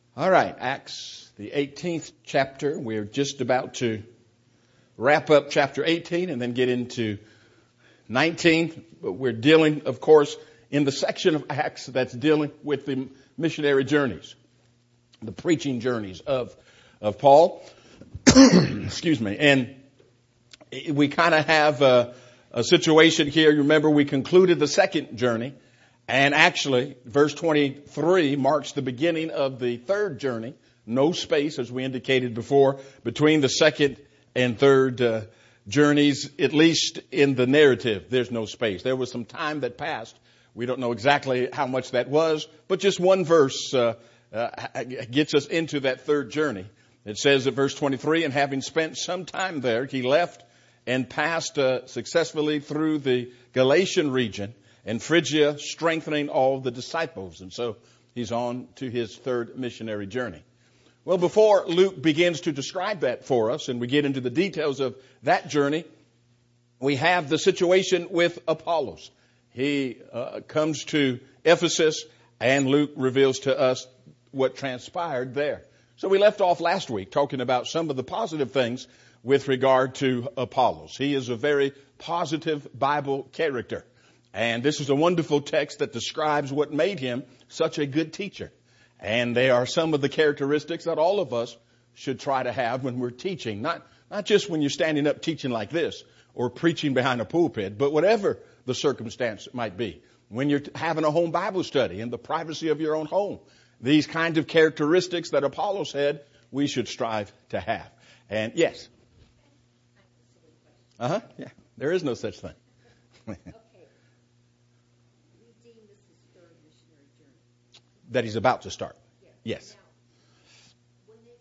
All right, Acts, the 18th chapter. We're just about to wrap up chapter 18 and then get into 19. But we're dealing, of course, in the section of Acts that's dealing with the missionary journeys, the preaching journeys of Paul. Excuse me. And we kind of have a situation here. You remember we concluded the second journey. And actually, verse 23 marks the beginning of the third journey. No space, as we indicated before, between the second and third journeys, at least in the narrative. There's no space. There was some time that passed. We don't know exactly how much that was, but just one verse gets us into that third journey. It says at verse 23, and having spent some time there, he left and passed successfully through the Galatian region and Phrygia, strengthening all the disciples. And so he's on to his third missionary journey. Well, before Luke begins to describe that for us and we get into the details of that journey, we have the situation with Apollos. He comes to Ephesus and Luke reveals to us what transpired there. So we left off last week talking about some of the positive things with regard to Apollos. He is a very positive Bible character. And this is a wonderful text that describes what made him such a good teacher. And they are some of the characteristics that all of us should try to have when we're teaching. Not just when you're standing up teaching like this or preaching behind a pulpit, but whatever the circumstance might be. When you're having a home Bible study in the privacy of your own home, these kinds of characteristics that Apollos had, we should strive to have. And yes. Yeah. There is no such thing. That he's about to start. Yes. Now, when they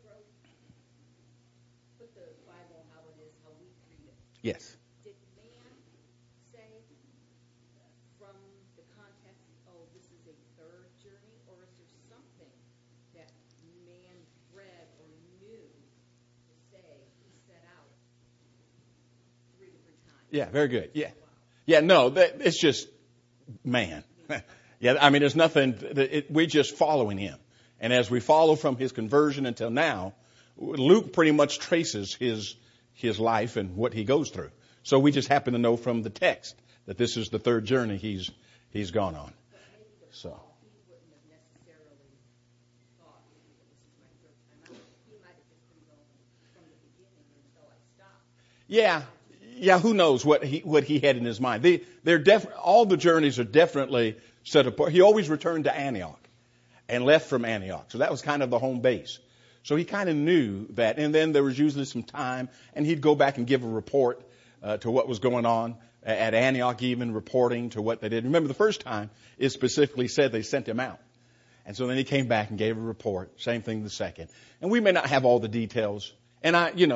put the Bible how it is, how we read it. Yes. Did man say from the context, oh, this is a third journey, or is there something that man read or knew to say he set out 3 different times? Yeah, very good. Yeah. Yeah, no, it's just man. Yeah, I mean, there's nothing, we're just following him. And as we follow from his conversion until now, Luke pretty much traces his life and what he goes through. So we just happen to know from the text that this is the third journey he's gone on. So. He wouldn't have necessarily thought, this is my third time out. He might have just been going from the beginning until I stopped. Yeah, who knows what he had in his mind. All the journeys are definitely set apart. He always returned to Antioch and left from Antioch. So that was kind of the home base. So he kind of knew that. And then there was usually some time and he'd go back and give a report to what was going on at Antioch, even reporting to what they did. Remember the first time it specifically said they sent him out. And so then he came back and gave a report. Same thing the second. And we may not have all the details. And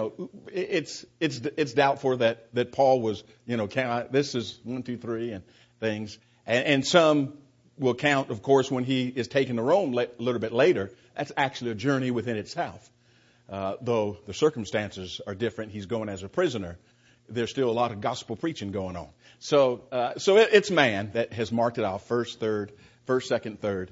it's doubtful that Paul was, this is 1, 2, 3 and things. And some will count, of course, when he is taken to Rome a little bit later. That's actually a journey within itself. Though the circumstances are different. He's going as a prisoner. There's still a lot of gospel preaching going on. So it's man that has marked it off first, second, third.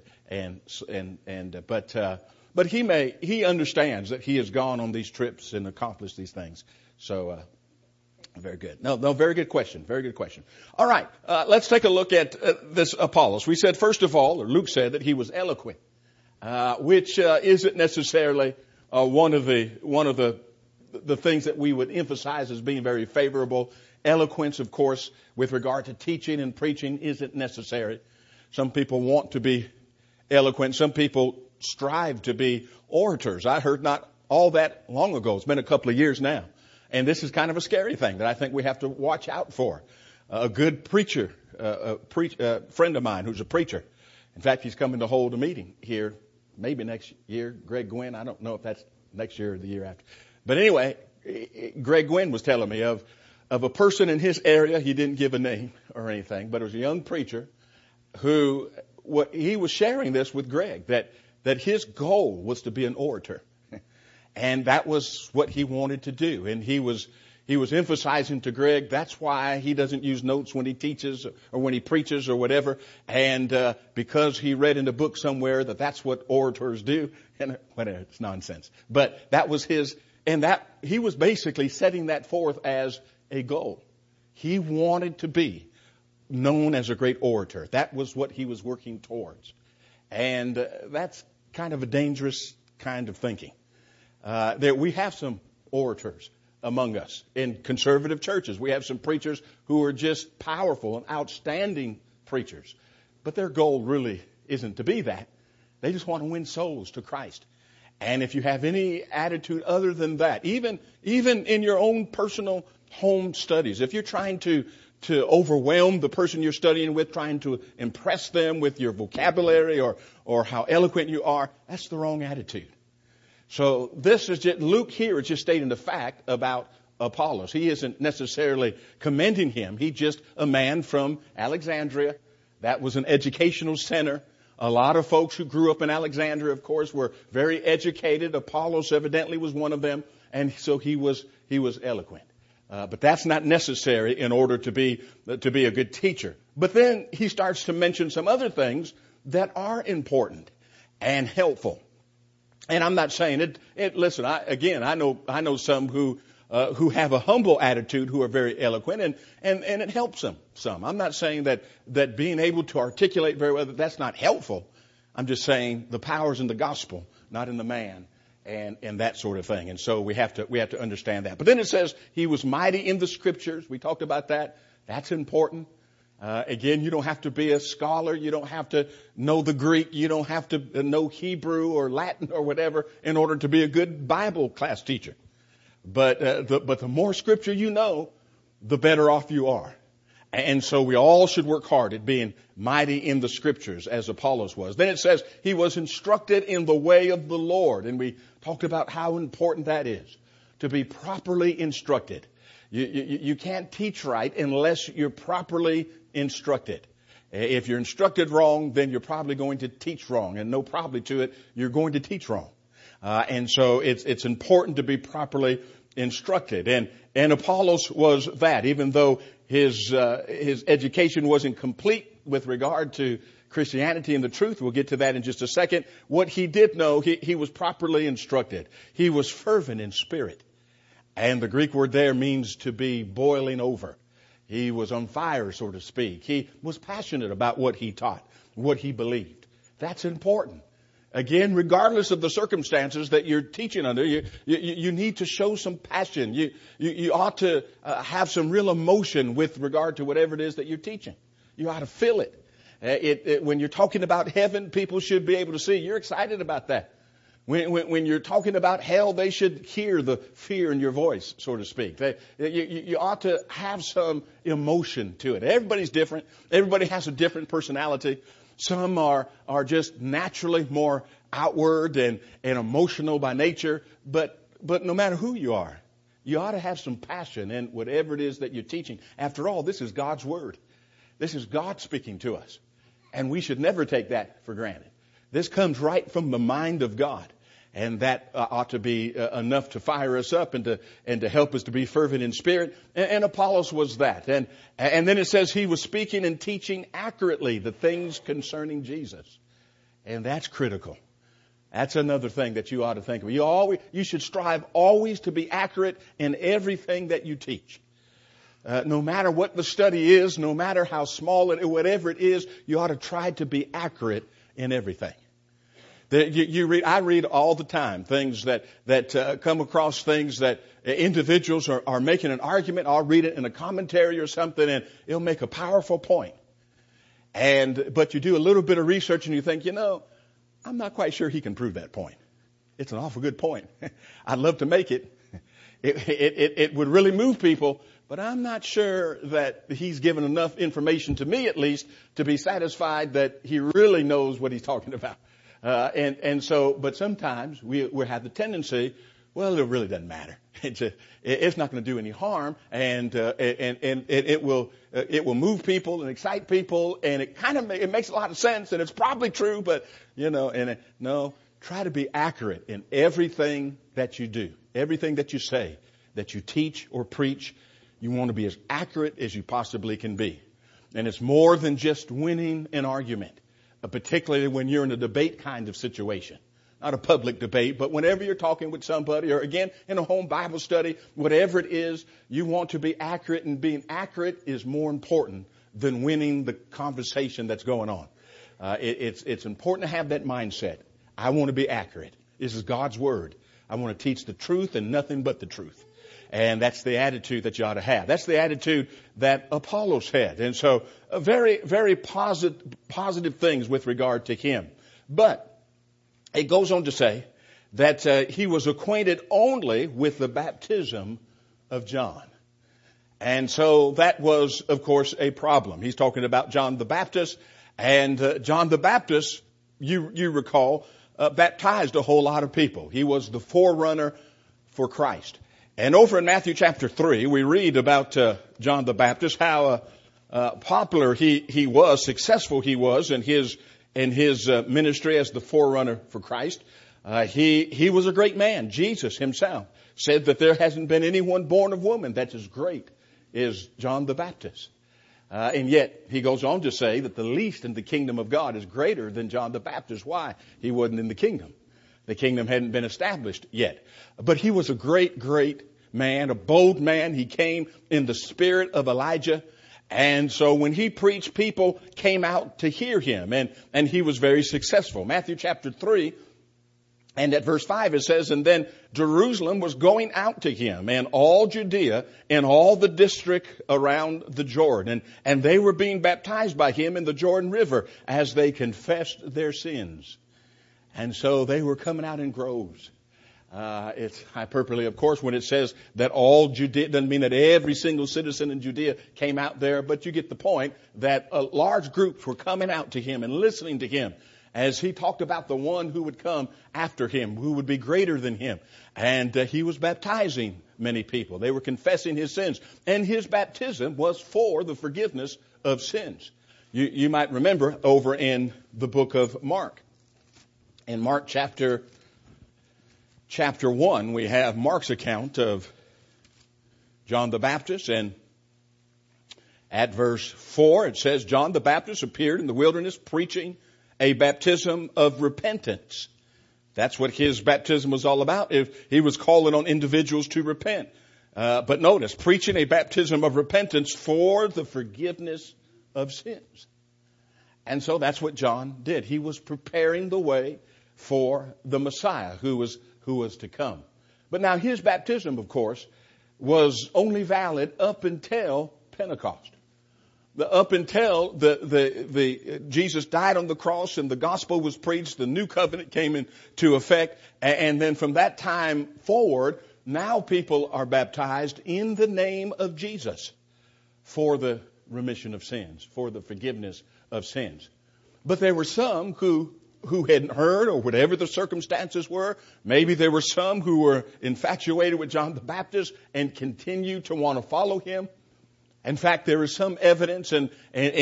But he understands that he has gone on these trips and accomplished these things. So, very good. No, very good question. Very good question. All right. Let's take a look at this Apollos. We said, first of all, or Luke said that he was eloquent, which isn't necessarily one of the things that we would emphasize as being very favorable. Eloquence, of course, with regard to teaching and preaching isn't necessary. Some people want to be eloquent. Some people strive to be orators. I heard not all that long ago. It's been a couple of years now. And this is kind of a scary thing that I think we have to watch out for. A good preacher, friend of mine who's a preacher. In fact, he's coming to hold a meeting here maybe next year. Greg Gwynn. I don't know if that's next year or the year after. But anyway, Greg Gwynn was telling me of a person in his area. He didn't give a name or anything, but it was a young preacher who he was sharing this with Greg, that his goal was to be an orator. And that was what he wanted to do. And he was he was emphasizing to Greg, that's why he doesn't use notes when he teaches or when he preaches or whatever. And because he read in a book somewhere that that's what orators do. And whatever, it's nonsense. But that was his, and that he was basically setting that forth as a goal. He wanted to be known as a great orator. That was what he was working towards. And that's kind of a dangerous kind of thinking. We have some orators among us in conservative churches. We have some preachers who are just powerful and outstanding preachers. But their goal really isn't to be that. They just want to win souls to Christ. And if you have any attitude other than that, even in your own personal home studies, if you're trying to overwhelm the person you're studying with, trying to impress them with your vocabulary or how eloquent you are, that's the wrong attitude. So this is just, Luke here is just stating the fact about Apollos. He isn't necessarily commending him. He's just a man from Alexandria. That was an educational center. A lot of folks who grew up in Alexandria, of course, were very educated. Apollos evidently was one of them. And so he was eloquent. But that's not necessary in order to be a good teacher. But then he starts to mention some other things that are important and helpful. And I'm not saying it. Listen, I know some who have a humble attitude, who are very eloquent, and it helps them some. I'm not saying that being able to articulate very well, that's not helpful. I'm just saying the power's in the gospel, not in the man. And that sort of thing. And so we have to understand that. But then it says he was mighty in the scriptures. We talked about that. That's important. Again, you don't have to be a scholar. You don't have to know the Greek. You don't have to know Hebrew or Latin or whatever in order to be a good Bible class teacher. But the more scripture you know, the better off you are. And so we all should work hard at being mighty in the scriptures as Apollos was. Then it says he was instructed in the way of the Lord. And we talked about how important that is, to be properly instructed. You can't teach right unless you're properly instructed. If you're instructed wrong, then you're probably going to teach wrong. And no probably to it, you're going to teach wrong. And so it's important to be properly instructed. And Apollos was that, even though his education wasn't complete with regard to Christianity and the truth. We'll get to that in just a second. What he did know, he was properly instructed. He was fervent in spirit. And the Greek word there means to be boiling over. He was on fire, so to speak. He was passionate about what he taught, what he believed. That's important. Again, regardless of the circumstances that you're teaching under, you need to show some passion. You ought to have some real emotion with regard to whatever it is that you're teaching. You ought to feel it. When you're talking about heaven, people should be able to see you're excited about that. When you're talking about hell, they should hear the fear in your voice, so to speak. You ought to have some emotion to it. Everybody's different. Everybody has a different personality. Some are just naturally more outward and emotional by nature. But no matter who you are, you ought to have some passion in whatever it is that you're teaching. After all, this is God's Word. This is God speaking to us. And we should never take that for granted. This comes right from the mind of God. And that ought to be enough to fire us up and to help us to be fervent in spirit. And Apollos was that. And then it says he was speaking and teaching accurately the things concerning Jesus. And that's critical. That's another thing that you ought to think of. You should strive always to be accurate in everything that you teach. No matter what the study is, no matter how small it, whatever it is, you ought to try to be accurate in everything. I read all the time things that come across things that individuals are making an argument. I'll read it in a commentary or something, and it'll make a powerful point. But you do a little bit of research and you think, I'm not quite sure he can prove that point. It's an awful good point. I'd love to make it. It would really move people, but I'm not sure that he's given enough information to me, at least, to be satisfied that he really knows what he's talking about. But sometimes we have the tendency, well, it really doesn't matter. It's not going to do any harm, and it will move people and excite people, and it makes a lot of sense, and it's probably true, but no, try to be accurate in everything that you do, everything that you say. that you teach or preach, you want to be as accurate as you possibly can be. And it's more than just winning an argument, particularly when you're in a debate kind of situation. Not a public debate, but whenever you're talking with somebody, or again, in a home Bible study, whatever it is, you want to be accurate, and being accurate is more important than winning the conversation that's going on. It's important to have that mindset. I want to be accurate. This is God's Word. I want to teach the truth and nothing but the truth. And that's the attitude that you ought to have. That's the attitude that Apollos had. And so, very, very positive things with regard to him. But it goes on to say that he was acquainted only with the baptism of John. And so that was, of course, a problem. He's talking about John the Baptist. And John the Baptist, you recall, baptized a whole lot of people. He was the forerunner for Christ. And over in Matthew chapter 3, we read about John the Baptist, how popular he was, successful he was in his ministry as the forerunner for Christ. He was a great man. Jesus himself said that there hasn't been anyone born of woman that's as great as John the Baptist. And yet he goes on to say that the least in the kingdom of God is greater than John the Baptist. Why? He wasn't in the kingdom. The kingdom hadn't been established yet. But he was a great, great man, a bold man. He came in the spirit of Elijah. And so when he preached, people came out to hear him. And he was very successful. Matthew chapter 3, and at verse 5 it says, and then Jerusalem was going out to him, and all Judea and all the district around the Jordan. And they were being baptized by him in the Jordan River as they confessed their sins. And so they were coming out in groves. It's hyperbole, of course, when it says that all Judea, doesn't mean that every single citizen in Judea came out there, but you get the point that large groups were coming out to him and listening to him as he talked about the one who would come after him, who would be greater than him. And he was baptizing many people. They were confessing his sins. And his baptism was for the forgiveness of sins. You might remember over in the book of Mark. In Mark chapter 1, we have Mark's account of John the Baptist. And at verse 4, it says, John the Baptist appeared in the wilderness preaching a baptism of repentance. That's what his baptism was all about. If he was calling on individuals to repent. But notice, preaching a baptism of repentance for the forgiveness of sins. And so that's what John did. He was preparing the way for the Messiah who was to come. But now his baptism, of course, was only valid up until Pentecost. Up until Jesus died on the cross and the gospel was preached, the new covenant came into effect, and then from that time forward, now people are baptized in the name of Jesus for the remission of sins, for the forgiveness of sins. But there were some who hadn't heard, or whatever the circumstances were. Maybe there were some who were infatuated with John the Baptist and continued to want to follow him. In fact, there is some evidence in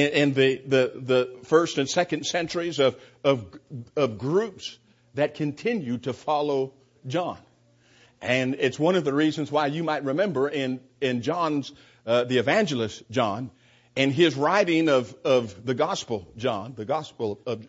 the first and second centuries of groups that continue to follow John. And it's one of the reasons why you might remember in John's, the evangelist John, and his writing of the gospel, John, the gospel of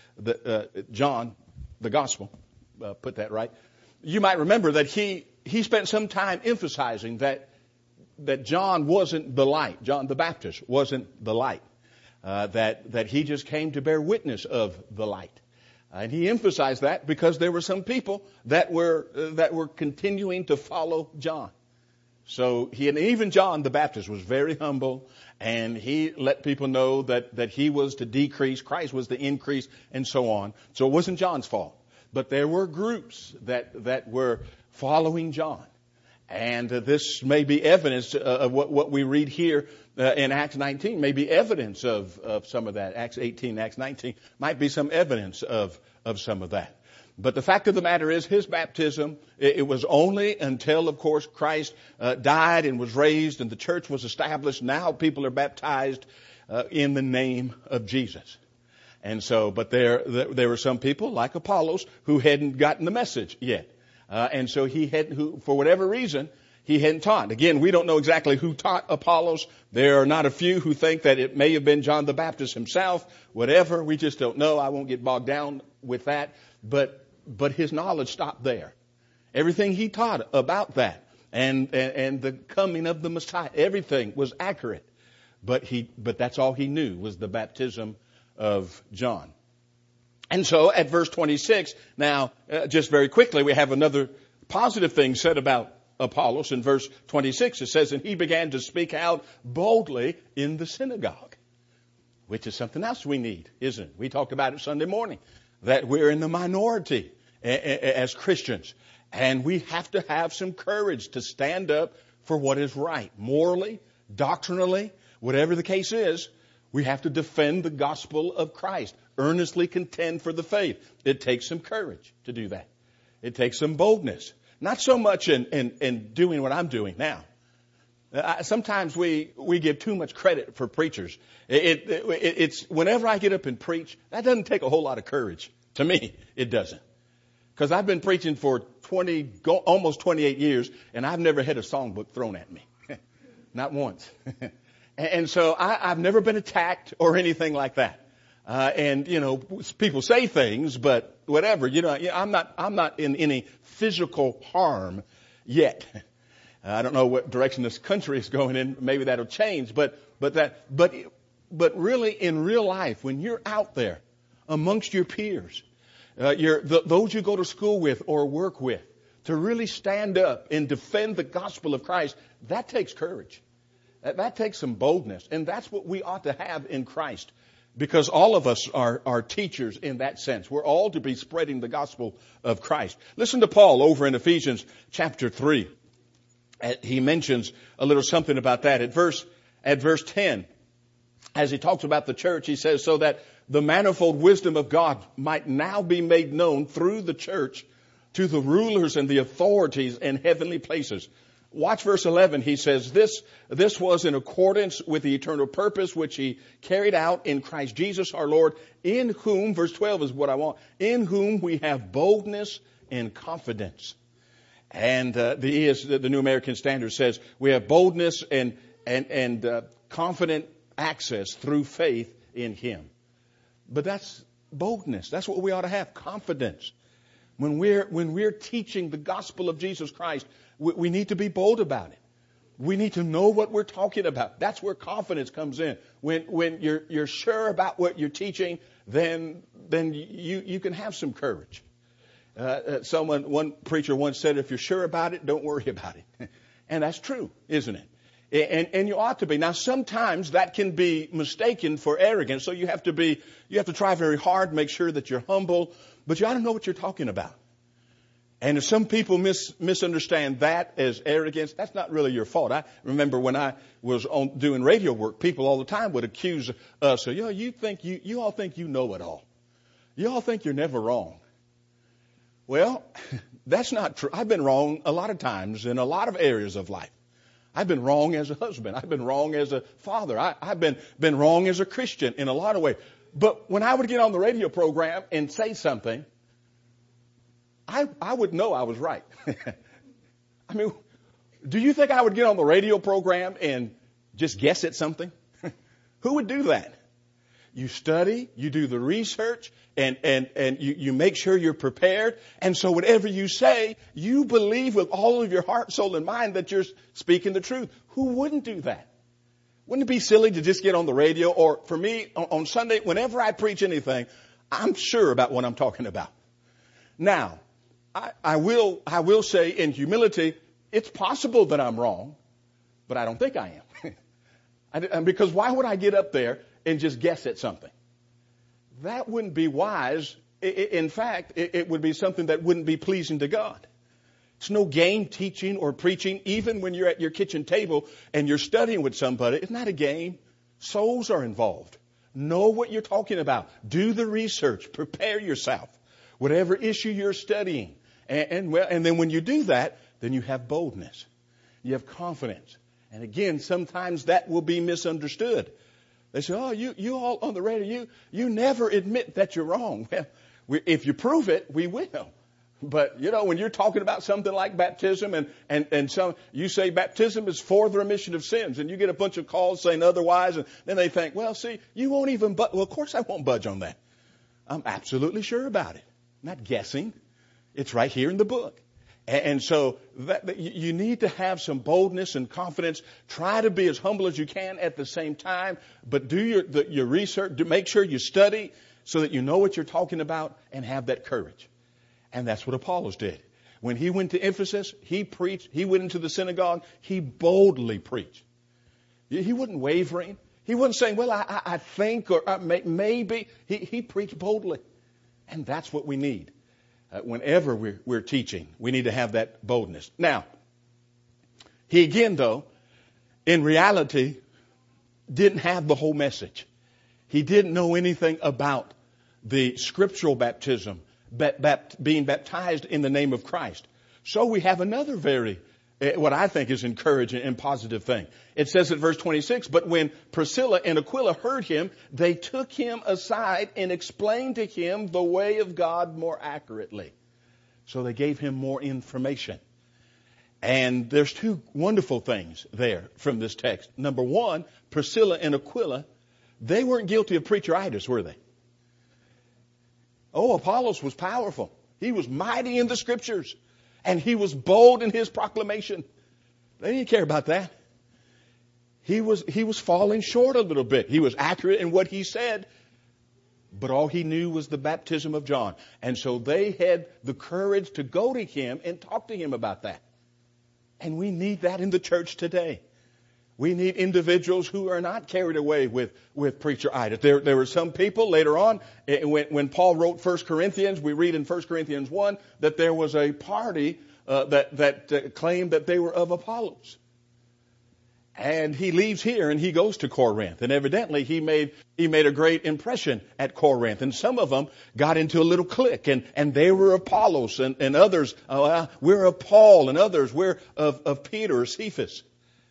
John, the gospel, put that right. You might remember that he spent some time emphasizing that John wasn't the light. John the Baptist wasn't the light. That he just came to bear witness of the light. And he emphasized that because there were some people that were continuing to follow John. So even John the Baptist was very humble, and he let people know that he was to decrease, Christ was to increase, and so on. So it wasn't John's fault. But there were groups that were following John. And this may be evidence of what we read here in Acts 19, may be evidence of some of that. Acts 18, Acts 19 might be some evidence of some of that. But the fact of the matter is his baptism, it was only until, of course, Christ died and was raised and the church was established. Now people are baptized in the name of Jesus. And so, but there were some people like Apollos who hadn't gotten the message yet. And so who, for whatever reason, he hadn't taught. Again, we don't know exactly who taught Apollos. There are not a few who think that it may have been John the Baptist himself, whatever. We just don't know. I won't get bogged down with that. But his knowledge stopped there. Everything he taught about that and the coming of the Messiah, everything was accurate. But that's all he knew was the baptism of John. And so at verse 26, now, just very quickly, we have another positive thing said about Apollos. In verse 26, it says, and he began to speak out boldly in the synagogue, which is something else we need, isn't it? We talked about it Sunday morning, that we're in the minority as Christians. And we have to have some courage to stand up for what is right, morally, doctrinally, whatever the case is. We have to defend the gospel of Christ, earnestly contend for the faith. It takes some courage to do that. It takes some boldness. Not so much in doing what I'm doing now. Sometimes we give too much credit for preachers. It's whenever I get up and preach, that doesn't take a whole lot of courage. To me, it doesn't. Because I've been preaching for almost 28 years, and I've never had a songbook thrown at me. Not once. And so I've never been attacked or anything like that. And people say things, but whatever, I'm not in any physical harm yet. I don't know what direction this country is going in. Maybe that'll change, but really in real life, when you're out there amongst your peers, those you go to school with or work with, to really stand up and defend the gospel of Christ, that takes courage. That takes some boldness. And that's what we ought to have in Christ. Because all of us are teachers in that sense. We're all to be spreading the gospel of Christ. Listen to Paul over in Ephesians chapter 3. He mentions a little something about that. At verse 10, as he talks about the church, he says, so that the manifold wisdom of God might now be made known through the church to the rulers and the authorities in heavenly places. Watch verse 11. He says, this was in accordance with the eternal purpose which he carried out in Christ Jesus our Lord, in whom, verse 12 is what I want, in whom we have boldness and confidence. And the New American Standard says we have boldness and confident access through faith in him. But that's boldness. That's what we ought to have, confidence. When we're teaching the gospel of Jesus Christ, we need to be bold about it. We need to know what we're talking about. That's where confidence comes in. When you're sure about what you're teaching, then you can have some courage. One preacher once said, if you're sure about it, don't worry about it. And that's true, isn't it? And you ought to be. Now, sometimes that can be mistaken for arrogance. So you have to try very hard, make sure that you're humble, but you ought to know what you're talking about. And if some people misunderstand that as arrogance, that's not really your fault. I remember when I was doing radio work, people all the time would accuse us of, you all think you know it all. You all think you're never wrong. Well, that's not true. I've been wrong a lot of times in a lot of areas of life. I've been wrong as a husband. I've been wrong as a father. I've been wrong as a Christian in a lot of ways. But when I would get on the radio program and say something, I would know I was right. I mean, do you think I would get on the radio program and just guess at something? Who would do that? You study, you do the research, and you make sure you're prepared. And so whatever you say, you believe with all of your heart, soul, and mind that you're speaking the truth. Who wouldn't do that? Wouldn't it be silly to just get on the radio? Or for me, on Sunday, whenever I preach anything, I'm sure about what I'm talking about. Now, I will say in humility, it's possible that I'm wrong, but I don't think I am. Because why would I get up there and just guess at something? That wouldn't be wise. In fact, it would be something that wouldn't be pleasing to God. It's no game teaching or preaching, even when you're at your kitchen table and you're studying with somebody. It's not a game. Souls are involved. Know what you're talking about. Do the research. Prepare yourself. Whatever issue you're studying. And then when you do that, then you have boldness. You have confidence. And again, sometimes that will be misunderstood. They say, oh, you all on the radio, you never admit that you're wrong. Well, if you prove it, we will. But, when you're talking about something like baptism and you say baptism is for the remission of sins, and you get a bunch of calls saying otherwise, and then they think, well, see, you won't even well, of course I won't budge on that. I'm absolutely sure about it. I'm not guessing. It's right here in the book. And so you need to have some boldness and confidence. Try to be as humble as you can at the same time, but do your research. Make sure you study so that you know what you're talking about and have that courage. And that's what Apollos did. When he went to Ephesus, he preached. He went into the synagogue. He boldly preached. He wasn't wavering. He wasn't saying, well, I think or maybe. He preached boldly. And that's what we need. Whenever we're teaching, we need to have that boldness. Now, he again, though, in reality, didn't have the whole message. He didn't know anything about the scriptural baptism, being baptized in the name of Christ. So we have another what I think is encouraging and positive thing. It says at verse 26, but when Priscilla and Aquila heard him, they took him aside and explained to him the way of God more accurately. So they gave him more information. And there's two wonderful things there from this text. Number one, Priscilla and Aquila, they weren't guilty of preacheritis, were they? Oh, Apollos was powerful. He was mighty in the scriptures. And he was bold in his proclamation. They didn't care about that. He was falling short a little bit. He was accurate in what he said, but all he knew was the baptism of John. And so they had the courage to go to him and talk to him about that. And we need that in the church today. We need individuals who are not carried away with preacheritis. There were some people later on, when Paul wrote 1 Corinthians, we read in 1 Corinthians 1 that there was a party that claimed that they were of Apollos. And he leaves here and he goes to Corinth. And evidently he made a great impression at Corinth. And some of them got into a little clique and they were Apollos and others, we're of Paul, and others, we're of Peter or Cephas.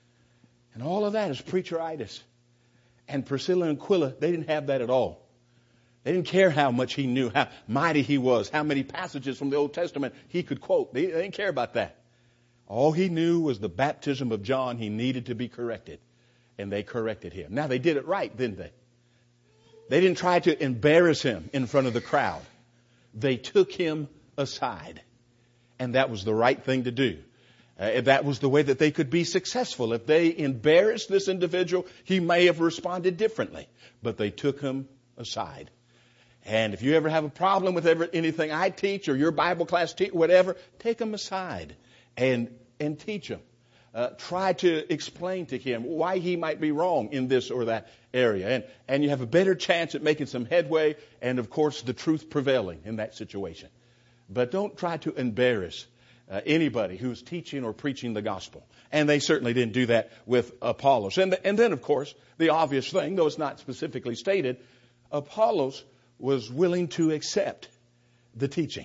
And all of that is preacheritis. And Priscilla and Aquila, they didn't have that at all. They didn't care how much he knew, how mighty he was, how many passages from the Old Testament he could quote. They didn't care about that. All he knew was the baptism of John. He needed to be corrected. And they corrected him. Now, they did it right, didn't they? They didn't try to embarrass him in front of the crowd. They took him aside. And that was the right thing to do. That was the way that they could be successful. If they embarrassed this individual, he may have responded differently. But they took him aside. And if you ever have a problem with anything I teach or your Bible class teach, whatever, take him aside and teach him. Try to explain to him why he might be wrong in this or that area. And you have a better chance at making some headway and, of course, the truth prevailing in that situation. But don't try to embarrass anybody who's teaching or preaching the gospel. And they certainly didn't do that with Apollos. And then, of course, the obvious thing, though it's not specifically stated, Apollos was willing to accept the teaching.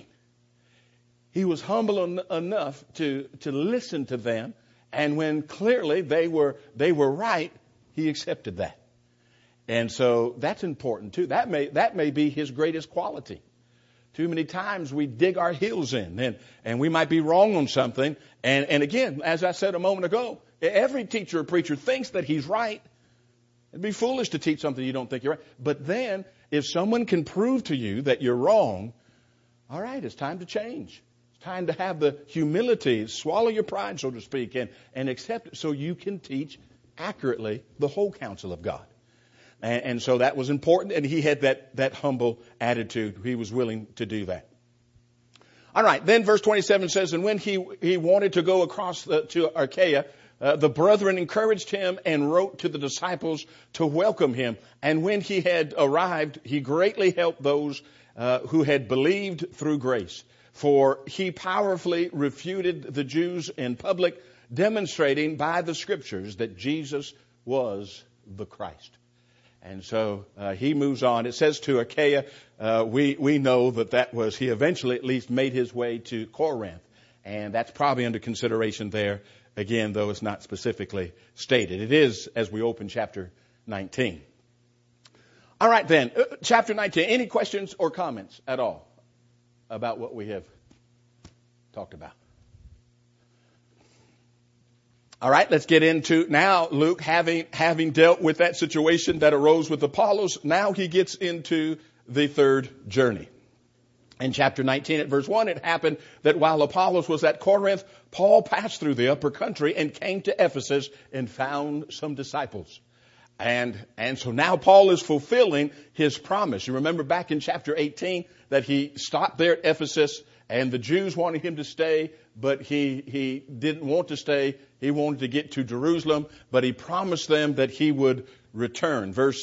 He was humble enough to listen to them. And when clearly they were right, he accepted that. And so that's important too. That may be his greatest quality. Too many times we dig our heels in and we might be wrong on something. And again, as I said a moment ago, every teacher or preacher thinks that he's right. It'd be foolish to teach something you don't think you're right. But then if someone can prove to you that you're wrong, all right, it's time to change. It's time to have the humility, swallow your pride, so to speak, and accept it so you can teach accurately the whole counsel of God. And so that was important, and he had that humble attitude. He was willing to do that. All right, then verse 27 says, and when he wanted to go across to Achaia, the brethren encouraged him and wrote to the disciples to welcome him. And when he had arrived, he greatly helped those who had believed through grace. For he powerfully refuted the Jews in public, demonstrating by the scriptures that Jesus was the Christ. And so he moves on. It says to Achaia, we know that was, he eventually at least made his way to Corinth. And that's probably under consideration there, again, though it's not specifically stated. It is as we open chapter 19. All right then, chapter 19. Any questions or comments at all about what we have talked about. All right, let's get into now Luke having dealt with that situation that arose with Apollos. Now he gets into the third journey. In chapter 19 at verse 1, it happened that while Apollos was at Corinth, Paul passed through the upper country and came to Ephesus and found some disciples. And so now Paul is fulfilling his promise. You remember back in chapter 18 that he stopped there at Ephesus and the Jews wanted him to stay, but he didn't want to stay. He wanted to get to Jerusalem, but he promised them that he would return. Verse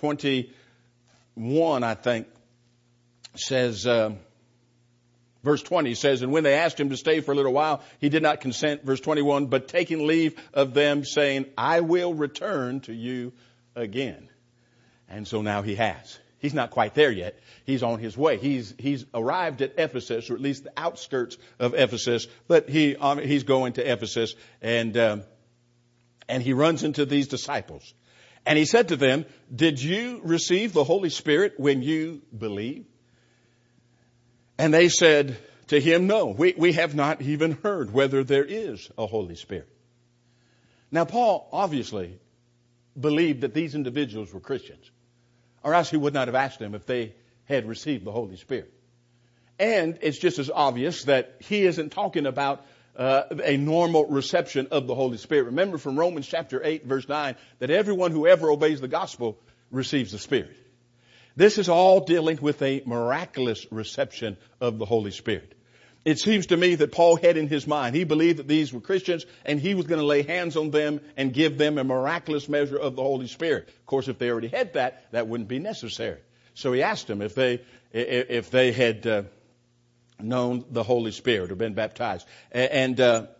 21, I think, says, verse 20 says, and when they asked him to stay for a little while, he did not consent. Verse 21, but taking leave of them, saying, I will return to you again. And so now he has. He's not quite there yet. He's on his way. He's arrived at Ephesus, or at least the outskirts of Ephesus, but he's going to Ephesus, and he runs into these disciples. And he said to them, did you receive the Holy Spirit when you believed? And they said to him, no, we have not even heard whether there is a Holy Spirit. Now, Paul obviously believed that these individuals were Christians, or else he would not have asked them if they had received the Holy Spirit. And it's just as obvious that he isn't talking about a normal reception of the Holy Spirit. Remember from Romans chapter 8, verse 9, that everyone who ever obeys the gospel receives the Spirit. This is all dealing with a miraculous reception of the Holy Spirit. It seems to me that Paul had in his mind, he believed that these were Christians and he was going to lay hands on them and give them a miraculous measure of the Holy Spirit. Of course, if they already had that wouldn't be necessary. So he asked them if they had known the Holy Spirit or been baptized. And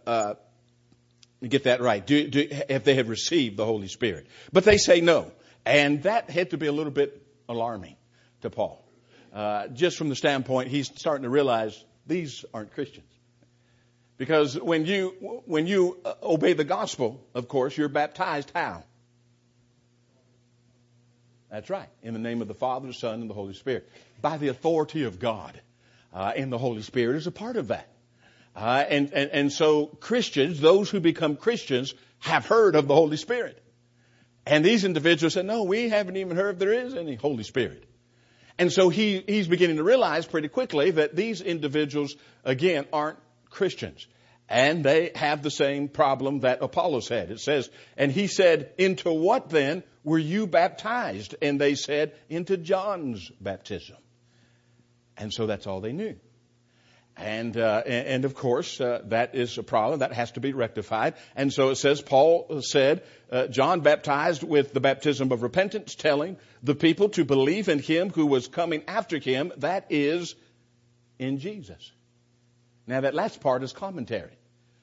get that right. If they had received the Holy Spirit. But they say no. And that had to be a little bit alarming to Paul. Just from the standpoint, he's starting to realize these aren't Christians. Because when you obey the gospel, of course, you're baptized how? That's right. In the name of the Father, the Son, and the Holy Spirit. By the authority of God. And the Holy Spirit is a part of that. And so Christians, those who become Christians, have heard of the Holy Spirit. And these individuals said, no, we haven't even heard if there is any Holy Spirit. And so he's beginning to realize pretty quickly that these individuals, again, aren't Christians. And they have the same problem that Apollos had. It says, and he said, into what then were you baptized? And they said, into John's baptism. And so that's all they knew. And of course, that is a problem that has to be rectified. And so it says, Paul said, John baptized with the baptism of repentance, telling the people to believe in him who was coming after him, that is, in Jesus. Now that last part is commentary.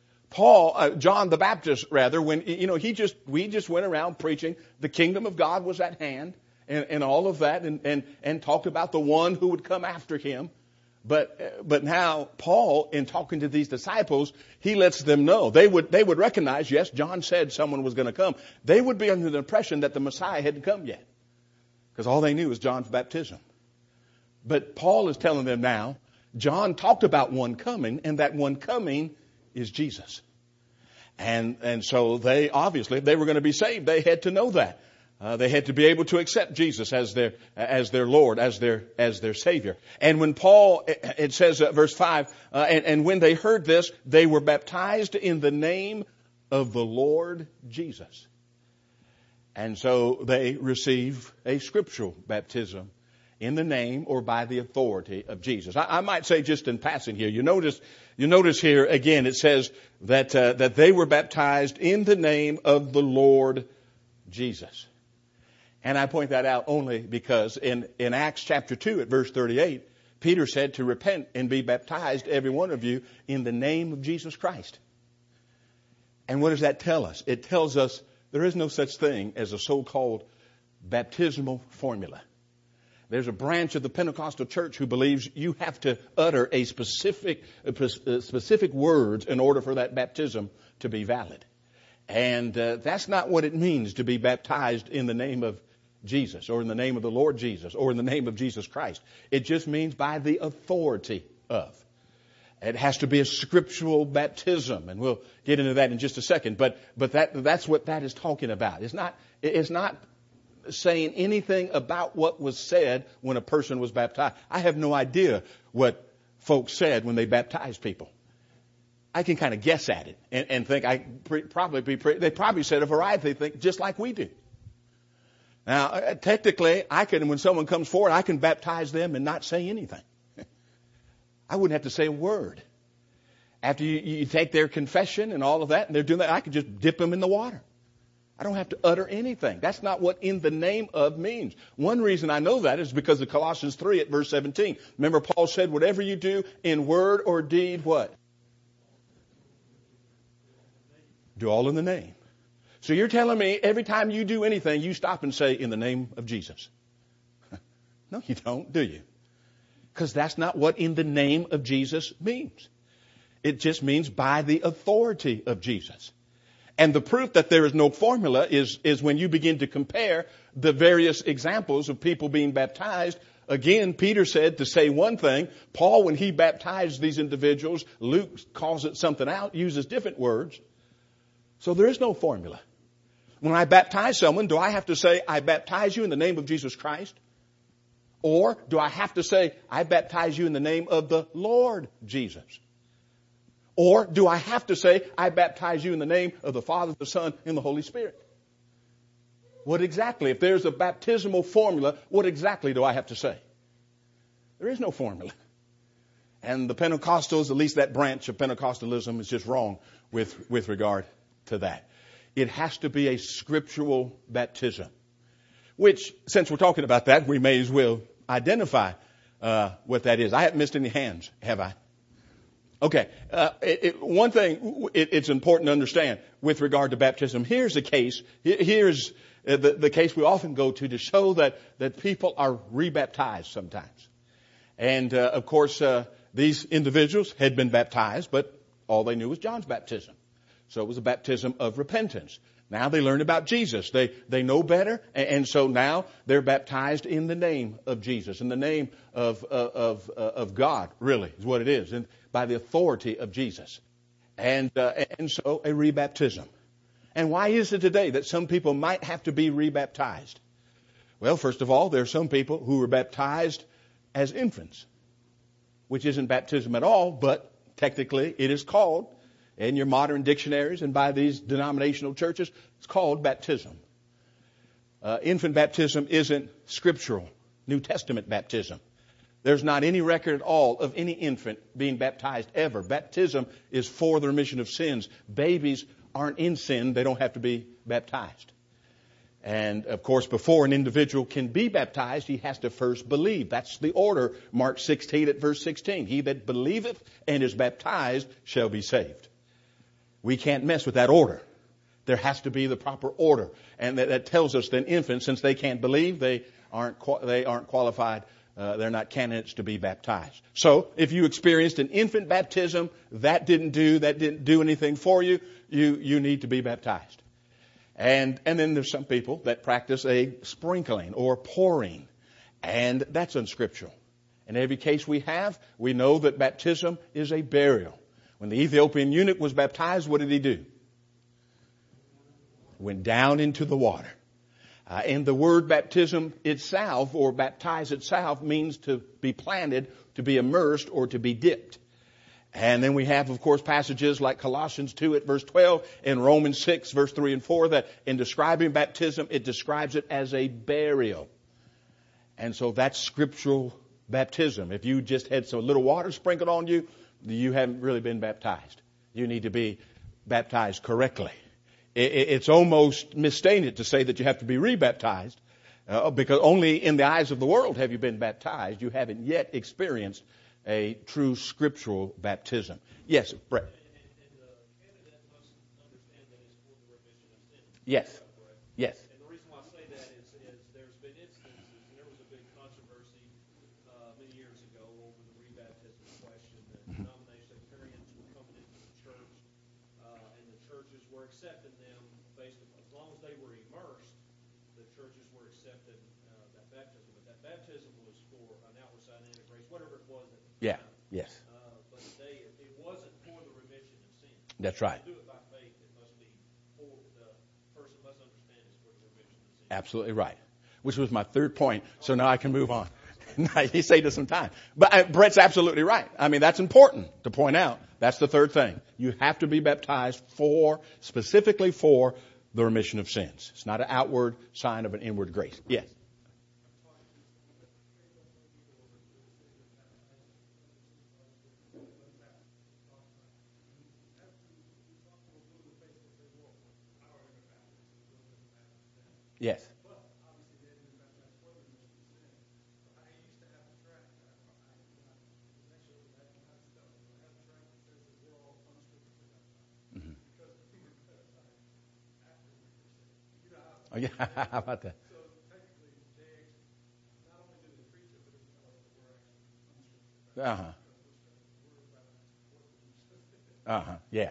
John the Baptist, rather, when, we just went around preaching the kingdom of God was at hand and all of that and talked about the one who would come after him. But now Paul, in talking to these disciples, he lets them know they would recognize, yes, John said someone was going to come. They would be under the impression that the Messiah hadn't come yet, because all they knew was John's baptism. But Paul is telling them now, John talked about one coming, and that one coming is Jesus. And so they obviously, if they were going to be saved, they had to know that. They had to be able to accept Jesus as their Lord, as their Savior. And when Paul, it says, verse 5, and when they heard this, they were baptized in the name of the Lord Jesus. And so they receive a scriptural baptism in the name or by the authority of Jesus. I might say just in passing here, you notice here again, it says that they were baptized in the name of the Lord Jesus. And I point that out only because in Acts chapter 2 at verse 38, Peter said to repent and be baptized, every one of you, in the name of Jesus Christ. And what does that tell us? It tells us there is no such thing as a so-called baptismal formula. There's a branch of the Pentecostal church who believes you have to utter a specific words in order for that baptism to be valid. And that's not what it means to be baptized in the name of Jesus or in the name of the Lord Jesus or in the name of Jesus Christ. It just means by the authority of. It has to be a scriptural baptism, and we'll get into that in just a second. But that's what that is talking about. It's not saying anything about what was said when a person was baptized. I have no idea what folks said when they baptized people. I can kind of guess at it and think they probably said a variety of things just like we do. Now, technically, when someone comes forward, I can baptize them and not say anything. I wouldn't have to say a word. After you take their confession and all of that, and they're doing that, I could just dip them in the water. I don't have to utter anything. That's not what in the name of means. One reason I know that is because of Colossians 3 at verse 17. Remember, Paul said, whatever you do in word or deed, what? Do all in the name. So you're telling me every time you do anything, you stop and say, in the name of Jesus. No, you don't, do you? Because that's not what in the name of Jesus means. It just means by the authority of Jesus. And the proof that there is no formula is when you begin to compare the various examples of people being baptized. Again, Peter said to say one thing. Paul, when he baptized these individuals, Luke calls it something out, uses different words. So there is no formula. When I baptize someone, do I have to say, I baptize you in the name of Jesus Christ? Or do I have to say, I baptize you in the name of the Lord Jesus? Or do I have to say, I baptize you in the name of the Father, the Son, and the Holy Spirit? What exactly? If there's a baptismal formula, what exactly do I have to say? There is no formula. And the Pentecostals, at least that branch of Pentecostalism, is just wrong with regard to that. It has to be a scriptural baptism. Which, since we're talking about that, we may as well identify what that is. I haven't missed any hands, have I? Okay. One thing it's important to understand with regard to baptism. Here's a case. Here's the case we often go to show that people are rebaptized sometimes. And, of course, these individuals had been baptized, but all they knew was John's baptism. So it was a baptism of repentance. Now they learn about Jesus. They know better, and so now they're baptized in the name of Jesus, in the name of God, really, is what it is, and by the authority of Jesus. And so a rebaptism. And why is it today that some people might have to be rebaptized? Well, first of all, there are some people who were baptized as infants, which isn't baptism at all, but technically it is called. In your modern dictionaries and by these denominational churches, it's called baptism. Infant baptism isn't scriptural, New Testament baptism. There's not any record at all of any infant being baptized ever. Baptism is for the remission of sins. Babies aren't in sin. They don't have to be baptized. And, of course, before an individual can be baptized, he has to first believe. That's the order, Mark 16 at verse 16. He that believeth and is baptized shall be saved. We can't mess with that order. There has to be the proper order. And that tells us that infants, since they can't believe, they aren't qualified, they're not candidates to be baptized. So, if you experienced an infant baptism, that didn't do anything for you, you need to be baptized. And then there's some people that practice a sprinkling or pouring, and that's unscriptural. In every case we know that baptism is a burial. When the Ethiopian eunuch was baptized, what did he do? Went down into the water. And the word baptism itself, or baptize itself, means to be planted, to be immersed, or to be dipped. And then we have, of course, passages like Colossians 2 at verse 12 and Romans 6 verse 3 and 4 that in describing baptism, it describes it as a burial. And so that's scriptural baptism. If you just had some little water sprinkled on you, you haven't really been baptized. You need to be baptized correctly. It's almost misstated to say that you have to be rebaptized because only in the eyes of the world have you been baptized. You haven't yet experienced a true scriptural baptism. Yes, Brett. And candidate must understand that it's for the remission of sins. Yes. Yes. And the reason why I say that is there's been instances, and there was a big controversy many years ago over the rebaptism question that denominationalians were coming into the church, and the churches were accepting them based upon, as long as they were immersed, the churches were accepting that baptism. But that baptism was for an outward sign of grace, whatever it was at the Yeah. time. Yes. But today, That's right. To do it by faith, it must be for the person must understand it's for the remission of sin. Absolutely right. Which was my third point. So now I can move on. He saved us some time. But Brett's absolutely right. I mean, that's important to point out. That's the third thing. You have to be baptized specifically for the remission of sins. It's not an outward sign of an inward grace. Yes. Yes. Oh, yeah. How about that? Uh-huh. Uh-huh. Yeah.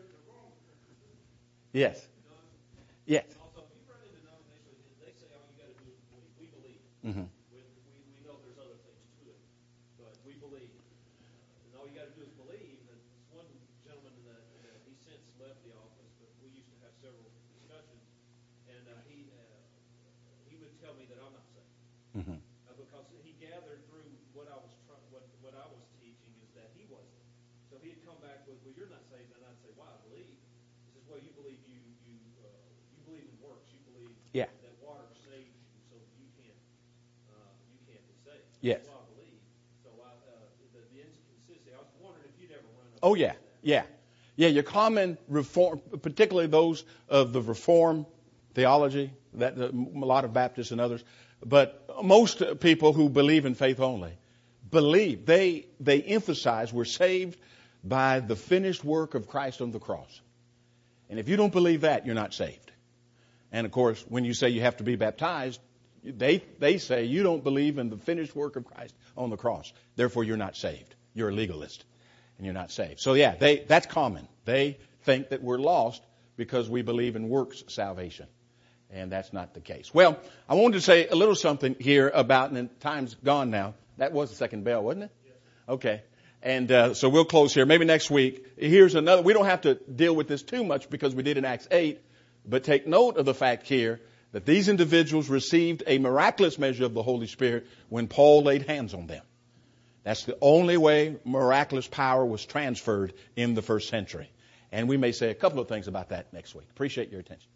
Yes. Yes. Also, if you run into denominations, they say all you got to do is believe. We believe. Mm-hmm. We know there's other things to it, but we believe. And all you got to do is believe. And this one gentleman that he since left the office, but we used to have several discussions, and he would tell me that I'm not saved. Mm-hmm. Because he gathered through what I was what I was teaching is that he wasn't. So he'd come back with, "Well, you're not saved," and I'd say, "Well, I believe." He says, "Well, you believe you believe in works. You believe Yeah. that water saves you, so you can't be saved." Yes. Well, I believe. So the inconsistency. I was wondering if you'd ever run up. Oh, yeah. Yeah. Yeah, your common reform, particularly those of the Reformed theology, that a lot of Baptists and others, but most people who believe in faith only believe, they emphasize we're saved by the finished work of Christ on the cross. And if you don't believe that, you're not saved. And of course, when you say you have to be baptized, they say you don't believe in the finished work of Christ on the cross. Therefore, you're not saved. You're a legalist, and you're not saved. So yeah, that's common. They think that we're lost because we believe in works salvation. And that's not the case. Well, I wanted to say a little something here about, and time's gone now. That was the second bell, wasn't it? Yes. Okay. And so we'll close here. Maybe next week. Here's another. We don't have to deal with this too much because we did in Acts 8. But take note of the fact here that these individuals received a miraculous measure of the Holy Spirit when Paul laid hands on them. That's the only way miraculous power was transferred in the first century. And we may say a couple of things about that next week. Appreciate your attention.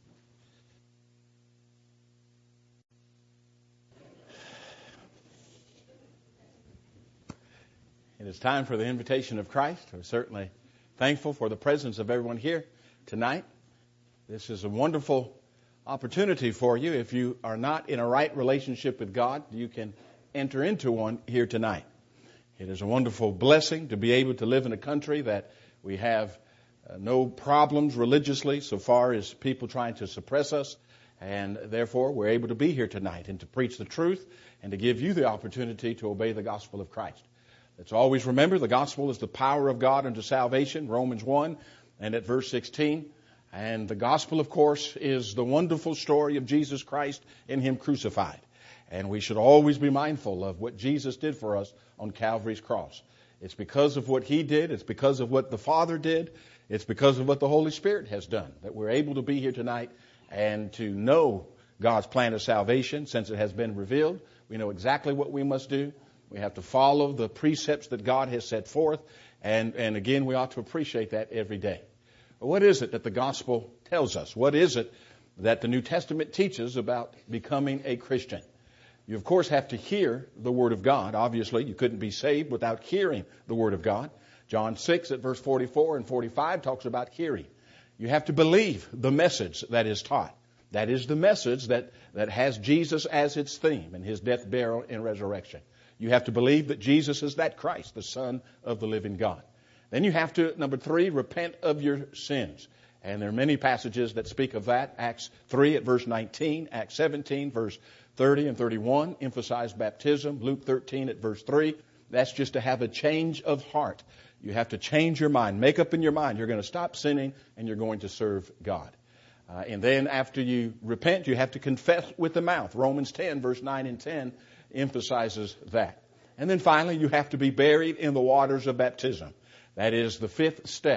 It is time for the invitation of Christ. We're certainly thankful for the presence of everyone here tonight. This is a wonderful opportunity for you. If you are not in a right relationship with God, you can enter into one here tonight. It is a wonderful blessing to be able to live in a country that we have no problems religiously so far as people trying to suppress us. And therefore, we're able to be here tonight and to preach the truth and to give you the opportunity to obey the gospel of Christ. Let's always remember the gospel is the power of God unto salvation, Romans 1 and at verse 16. And the gospel, of course, is the wonderful story of Jesus Christ and Him crucified. And we should always be mindful of what Jesus did for us on Calvary's cross. It's because of what He did. It's because of what the Father did. It's because of what the Holy Spirit has done that we're able to be here tonight and to know God's plan of salvation since it has been revealed. We know exactly what we must do. We have to follow the precepts that God has set forth. And again, we ought to appreciate that every day. But what is it that the gospel tells us? What is it that the New Testament teaches about becoming a Christian? You, of course, have to hear the Word of God. Obviously, you couldn't be saved without hearing the Word of God. John 6 at verse 44 and 45 talks about hearing. You have to believe the message that is taught. That is the message that has Jesus as its theme in His death, burial, and resurrection. You have to believe that Jesus is that Christ, the Son of the living God. Then you have to, number 3, repent of your sins. And there are many passages that speak of that. Acts 3 at verse 19, Acts 17 verse 30 and 31 emphasize baptism. Luke 13 at verse 3. That's just to have a change of heart. You have to change your mind. Make up in your mind you're going to stop sinning and you're going to serve God. And then after you repent, you have to confess with the mouth. Romans 10 verse 9 and 10 emphasizes that. And then finally, you have to be buried in the waters of baptism. That is the 5th step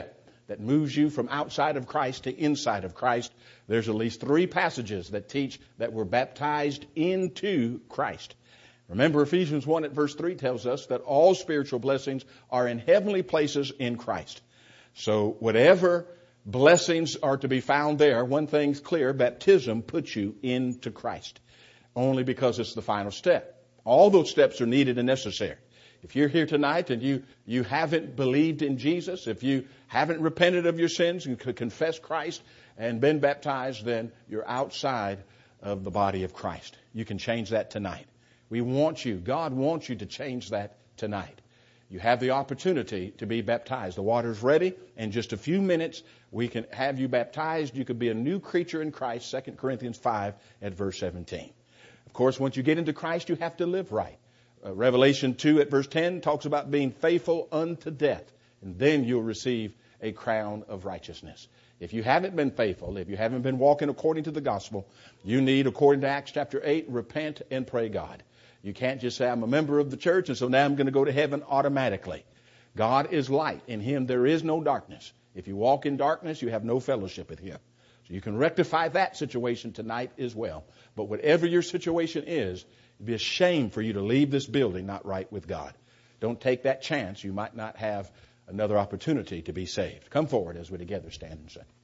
that moves you from outside of Christ to inside of Christ. There's at least 3 passages that teach that we're baptized into Christ. Remember, Ephesians 1 at verse 3 tells us that all spiritual blessings are in heavenly places in Christ. So whatever blessings are to be found there, one thing's clear, baptism puts you into Christ. Only because it's the final step. All those steps are needed and necessary. If you're here tonight and you haven't believed in Jesus, if you haven't repented of your sins and confessed Christ and been baptized, then you're outside of the body of Christ. You can change that tonight. We want you, God wants you to change that tonight. You have the opportunity to be baptized. The water's ready. In just a few minutes, we can have you baptized. You could be a new creature in Christ, 2 Corinthians 5 at verse 17. Of course, once you get into Christ, you have to live right. Revelation 2 at verse 10 talks about being faithful unto death. And then you'll receive a crown of righteousness. If you haven't been faithful, if you haven't been walking according to the gospel, you need, according to Acts chapter 8, repent and pray God. You can't just say, I'm a member of the church, and so now I'm going to go to heaven automatically. God is light. In Him there is no darkness. If you walk in darkness, you have no fellowship with Him. So you can rectify that situation tonight as well. But whatever your situation is, it'd be a shame for you to leave this building not right with God. Don't take that chance. You might not have another opportunity to be saved. Come forward as we together stand and sing.